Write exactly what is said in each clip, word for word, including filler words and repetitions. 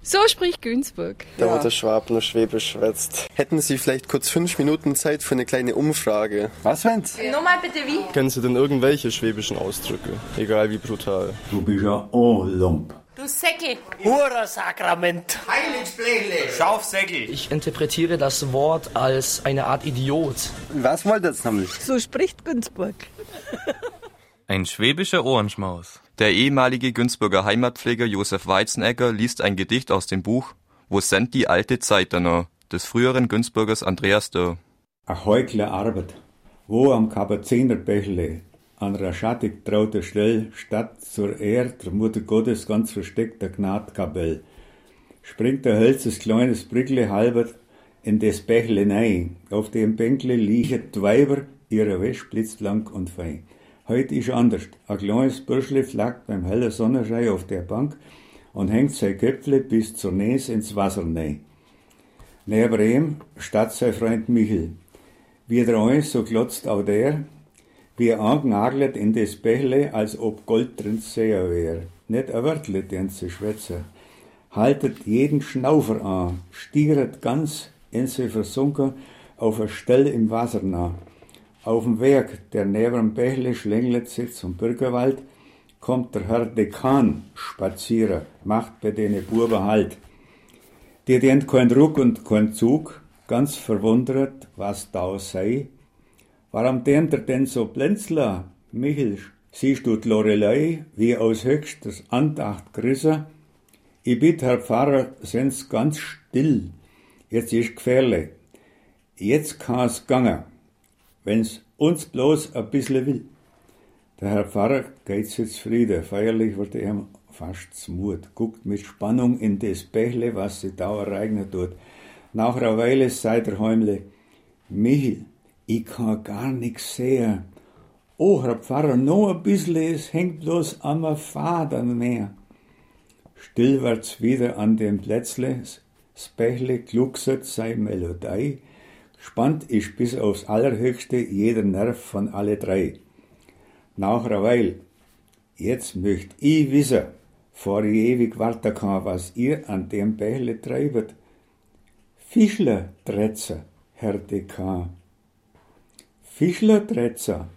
So spricht Günzburg. Da ja. Wo der Schwab nur Schwäbisch schwätzt. Hätten Sie vielleicht kurz fünf Minuten Zeit für eine kleine Umfrage? Was wenn's? Ja. Nochmal bitte wie? Kennen Sie denn irgendwelche schwäbischen Ausdrücke? Egal wie brutal. Du bist ja ein Lump. Du Säcke. Hurersakrament. Heiligsblechle. Schaufsäckel. Ich interpretiere das Wort als eine Art Idiot. Was wollt ihr jetzt nämlich? So spricht Günzburg. Ein schwäbischer Ohrenschmaus. Der ehemalige Günzburger Heimatpfleger Josef Weizenegger liest ein Gedicht aus dem Buch Wo sind die alte Zeit danach? Des früheren Günzburgers Andreas Dörr. A heukle Arbeit, wo am Kapuzinerbächle an einer schattig trauter Stelle statt zur Ehre der Mutter Gottes ganz versteckt der Gnadkapell, springt der hölzes kleines Brickle halbert in des Bächle nein, auf dem Bänkle liegen die Weiber ihrer Wäsch blitzblank und fein. Heut ist anders. Ein kleines Bürschle flackt beim hellen Sonnenschein auf der Bank und hängt sein Köpfle bis zur Näs ins Wasser nein. Neben ihm steht sein Freund Michel. Wie der eins, so glotzt auch der, wie er angenagelt in das Bächle, als ob Gold drin sehr wär. Nicht ein Wörtle, den sie schwätzen. Haltet jeden Schnaufer an, stieret ganz in sie versunken auf eine Stelle im Wasser nah. Auf dem Weg, der neben dem Bächle schlängelt sich zum Bürgerwald, kommt der Herr Dekan spazieren, macht bei denen Buben Halt. Die dient kein Ruck und kein Zug, ganz verwundert, was da sei. Warum dient er denn so blenzler, Michel? Siehst du die Lorelei, wie aus höchster Andacht gerissen? Ich bitt, Herr Pfarrer, sind's ganz still. Jetzt ist gefährlich. Jetzt kann's gangen. Wenn's uns bloß ein bisschen will. Der Herr Pfarrer geht's jetzt Friede. Feierlich wird ihm fast zumut. Guckt mit Spannung in das Bächle, was sich da ereignet tut. Nach einer Weile sagt der Heimle, Michel, ich kann gar nix sehen. Oh, Herr Pfarrer, noch ein bisschen, es hängt bloß am Faden mehr. Still wird's wieder an dem Plätzle, das Bächle gluckset sei Melodie. Gespannt ist bis aufs Allerhöchste jeder Nerv von alle drei. Nach einer Weile, jetzt möcht ich wissen, vor ich ewig warten kann, was ihr an dem Bächle treibet. Fischler-Tretzer, Herr Dekan. Fischler-Tretzer.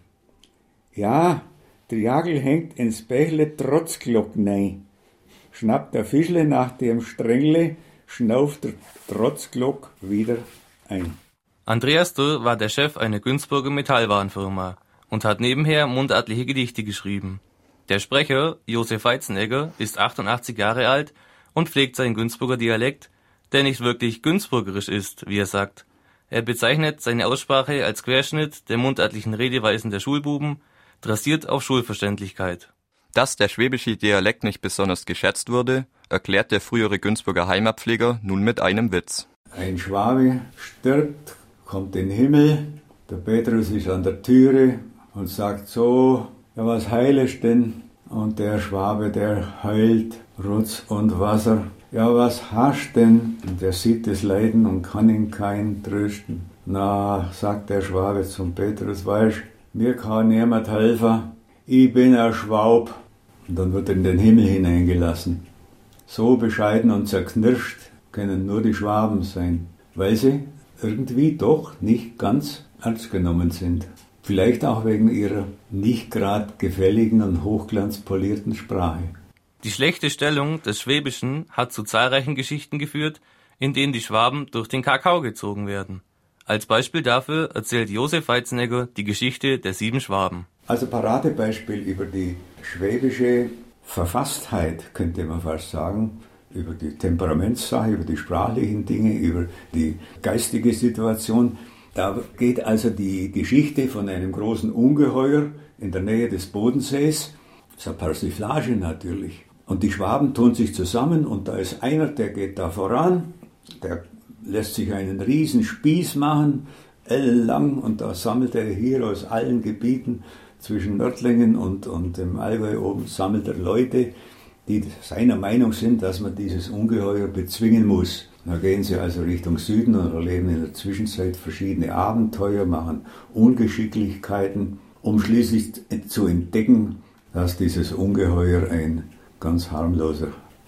Ja, der Jagel hängt ins Bächle trotz Glock nein. Schnappt der Fischle nach dem Strängle, schnauft der Trotzglock wieder ein. Andreas Dörr war der Chef einer Günzburger Metallwarenfirma und hat nebenher mundartliche Gedichte geschrieben. Der Sprecher, Josef Weizenegger, ist achtundachtzig Jahre alt und pflegt seinen Günzburger Dialekt, der nicht wirklich günzburgerisch ist, wie er sagt. Er bezeichnet seine Aussprache als Querschnitt der mundartlichen Redeweisen der Schulbuben, dressiert auf Schulverständlichkeit. Dass der schwäbische Dialekt nicht besonders geschätzt wurde, erklärt der frühere Günzburger Heimatpfleger nun mit einem Witz. Ein Schwabe stirbt, kommt in den Himmel, der Petrus ist an der Türe und sagt so, ja, was heilest denn? Und der Schwabe, der heult Rutz und Wasser. Ja, was hast denn? Und der sieht das Leiden und kann ihn keinen trösten. Na, sagt der Schwabe zum Petrus, weißt, mir kann niemand helfen, ich bin ein Schwab. Und dann wird er in den Himmel hineingelassen. So bescheiden und zerknirscht können nur die Schwaben sein, weil sie irgendwie doch nicht ganz ernst genommen sind. Vielleicht auch wegen ihrer nicht gerade gefälligen und hochglanzpolierten Sprache. Die schlechte Stellung des Schwäbischen hat zu zahlreichen Geschichten geführt, in denen die Schwaben durch den Kakao gezogen werden. Als Beispiel dafür erzählt Josef Weizenegger die Geschichte der sieben Schwaben. Also Paradebeispiel über die schwäbische Verfasstheit, könnte man fast sagen, über die Temperamentssache, über die sprachlichen Dinge, über die geistige Situation. Da geht also die Geschichte von einem großen Ungeheuer in der Nähe des Bodensees, das ist eine Persiflage natürlich. Und die Schwaben tun sich zusammen und da ist einer, der geht da voran, der lässt sich einen riesen Spieß machen, ellenlang, und da sammelt er hier aus allen Gebieten zwischen Nördlingen und, und dem Allgäu oben, sammelt er Leute, die seiner Meinung sind, dass man dieses Ungeheuer bezwingen muss. Da gehen sie also Richtung Süden und erleben in der Zwischenzeit verschiedene Abenteuer, machen Ungeschicklichkeiten, um schließlich zu entdecken, dass dieses Ungeheuer ein ganz harmloser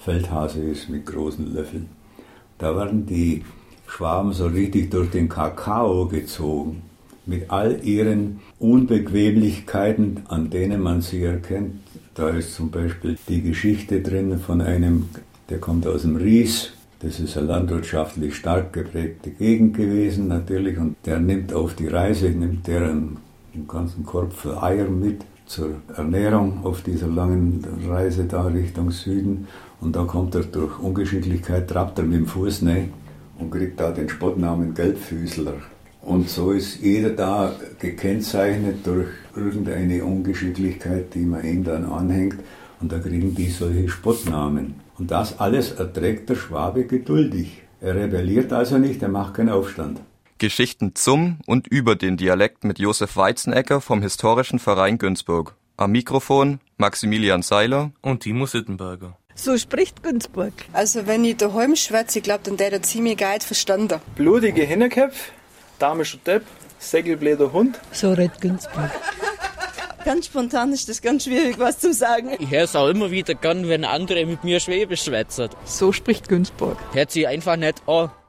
Feldhase ist mit großen Löffeln. Da werden die Schwaben so richtig durch den Kakao gezogen, mit all ihren Unbequemlichkeiten, an denen man sie erkennt. Da ist zum Beispiel die Geschichte drin von einem, der kommt aus dem Ries. Das ist eine landwirtschaftlich stark geprägte Gegend gewesen natürlich, und der nimmt auf die Reise, nimmt der einen, einen ganzen Korb für Eier mit zur Ernährung auf dieser langen Reise da Richtung Süden, und da kommt er durch Ungeschicklichkeit, trappt er mit dem Fuß rein und kriegt da den Spottnamen Gelbfüßler. Und so ist jeder da gekennzeichnet durch irgendeine Ungeschicklichkeit, die man ihm dann anhängt, und da kriegen die solche Spottnamen. Und das alles erträgt der Schwabe geduldig. Er rebelliert also nicht, er macht keinen Aufstand. Geschichten zum und über den Dialekt mit Josef Weizenegger vom Historischen Verein Günzburg. Am Mikrofon Maximilian Seiler und Timo Sittenberger. So spricht Günzburg. Also wenn ich daheim schwätze, ich glaube, dann der hat ziemlich geil verstanden. Blutige Hinterköpfe, damischer Depp, sägelbläder Hund. So redet Günzburg. Ganz spontan ist das ganz schwierig, was zu sagen. Ich höre es auch immer wieder gern, wenn andere mit mir Schwäbisch schwätzen. So spricht Günzburg. Hört sich einfach nicht an.